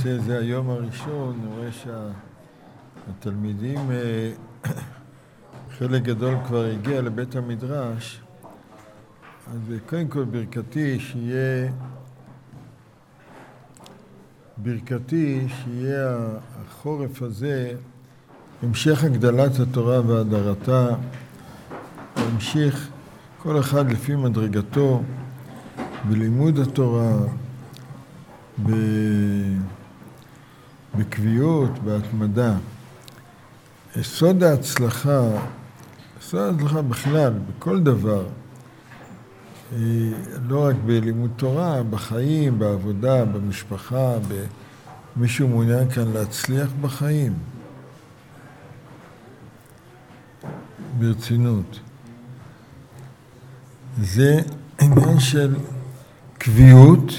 למעשה זה היום הראשון, רואה שהתלמידים, חלק גדול כבר הגיע לבית המדרש, אז קודם כל ברכתי שיהיה החורף הזה המשך הגדלת התורה והדרתה, המשך כל אחד לפי מדרגתו בלימוד התורה, בקביעות, בהתמדה. סוד ההצלחה בכלל, בכל דבר, לא רק בלימוד תורה, בחיים, בעבודה, במשפחה, מישהו מעוניין כאן להצליח בחיים. ברצינות. זה עניין של קביעות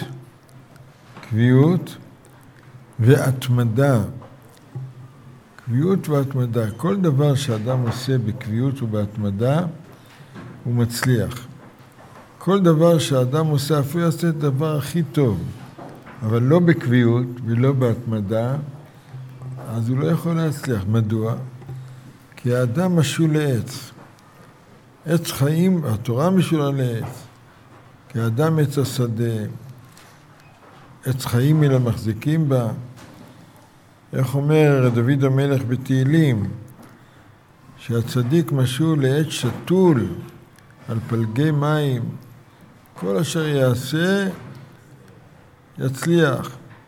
והתמדה. קביעות והתמדה. כל דבר שאדם עושה בקביעות ובהתמדה, הוא מצליח. כל דבר שאדם עושה, אפילו יעשה את הדבר הכי טוב, אבל לא בקביעות ולא בהתמדה, אז הוא לא יכול להצליח. מדוע? כי האדם משול לעץ. עץ חיים, התורה משולה לעץ. כי האדם עץ השדה, עץ חיים מן המחזיקים בה. איך אומר דוד המלך בתהילים, שהצדיק משול לעץ שתול על פלגי מים, כל אשר יעשה יצליח.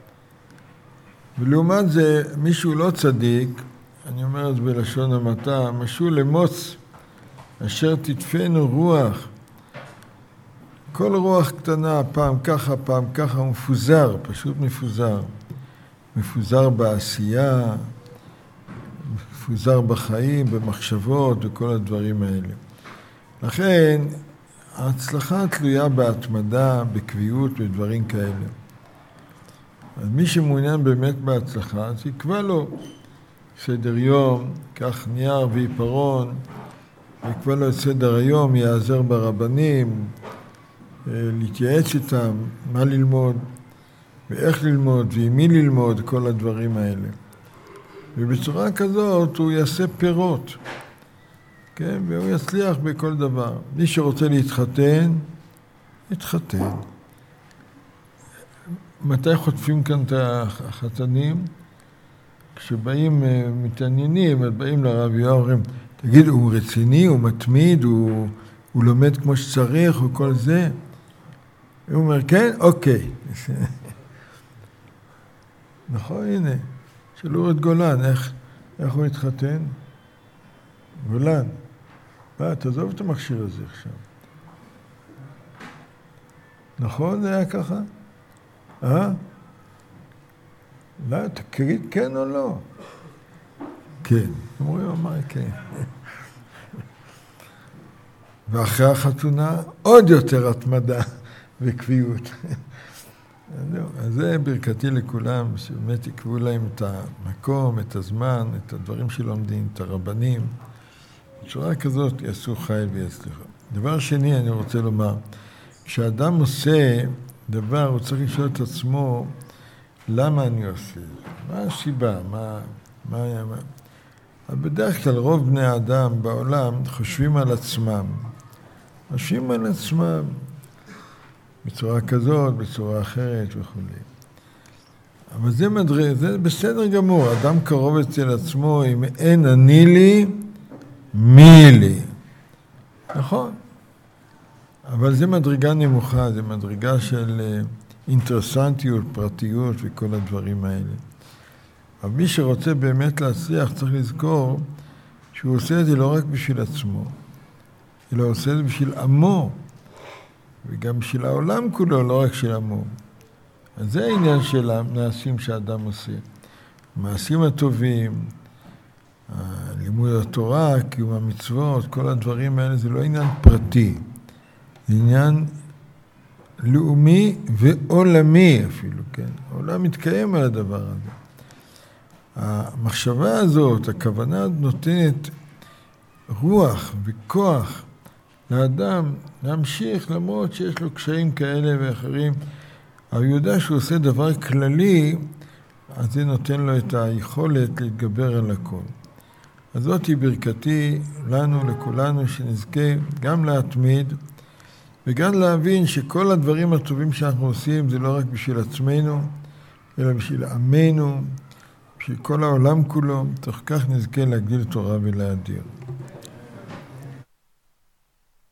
ולעומת זה, מישהו לא צדיק, אני אומר את זה בלשון המעטה, משול למוץ אשר תדפנו רוח. כל רוח קטנה, פעם ככה, הוא מפוזר, פשוט מפוזר. מפוזר בעשייה, מפוזר בחיים, במחשבות וכל הדברים האלה. לכן, ההצלחה תלויה בהתמדה, בקביעות ודברים כאלה. אז מי שמעוניין באמת בהצלחה, אז יקבע לו סדר יום, כך נייר ועיפרון, יקבע לו את סדר היום, יעזר ברבנים, להתייעץ איתם, מה ללמוד, ואיך ללמוד, ועם מי ללמוד, כל הדברים האלה. ובצורה כזאת הוא יעשה פירות, כן? והוא יצליח בכל דבר. מי שרוצה להתחתן, יתחתן. מתי חוטפים כאן את החתנים? כשבאים מתעניינים, אז באים לרב יואב, אומרים, תגיד, הוא רציני, הוא מתמיד, הוא לומד כמו שצריך, או כל זה? הוא אומר, כן? אוקיי. נכון, הנה, שאלו את גולן, איך הוא התחתן? גולן, תעזוב את המכשיר הזה עכשיו. נכון, זה היה ככה? לא, תקריא כן או לא? כן. אומרים, אמר כן. ואחרי החתונה, עוד יותר התמדה וקביעות. אז זה ברכתי לכולם, שבאמת יקבעו להם את המקום, את הזמן, את הדברים שלומדים, את הרבנים. בצורה כזאת יעשו חייל ויצליחו. דבר שני, אני רוצה לומר, כשאדם עושה דבר, הוא צריך לשאול את עצמו, למה אני עושה? מה הסיבה? בדרך כלל רוב בני האדם בעולם חושבים על עצמם. בצורה כזאת, בצורה אחרת וכו'. אבל זה בסדר גמור. אדם קרוב אצל עצמו, אם אין אני לי, מי לי. נכון. אבל זה מדרגה נמוכה, זה מדרגה של אינטרסנטיות, פרטיות וכל הדברים האלה. אבל מי שרוצה באמת להצליח צריך לזכור שהוא עושה את זה לא רק בשביל עצמו, אלא הוא עושה את זה בשביל עמו, וגם בשביל העולם כולו, לא רק של עמו. אז זה העניין של המעשים שאדם עושה. המעשים הטובים, לימוד התורה, קיום המצוות, כל הדברים האלה, זה לא עניין פרטי. זה עניין לאומי ועולמי אפילו, כן? העולם מתקיים על הדבר הזה. המחשבה הזאת, הכוונה נותנת רוח וכוח לאדם להמשיך, למרות שיש לו קשיים כאלה ואחרים, אבל הוא יודע שהוא עושה דבר כללי, אז זה נותן לו את היכולת להתגבר על הכל. אז זאת היא ברכתי לנו, לכולנו, שנזכה גם להתמיד, וגם להבין שכל הדברים הטובים שאנחנו עושים זה לא רק בשביל עצמנו, אלא בשביל עמנו, בשביל כל העולם כולו, תוך כך נזכה להגדיל תורה ולהאדיר.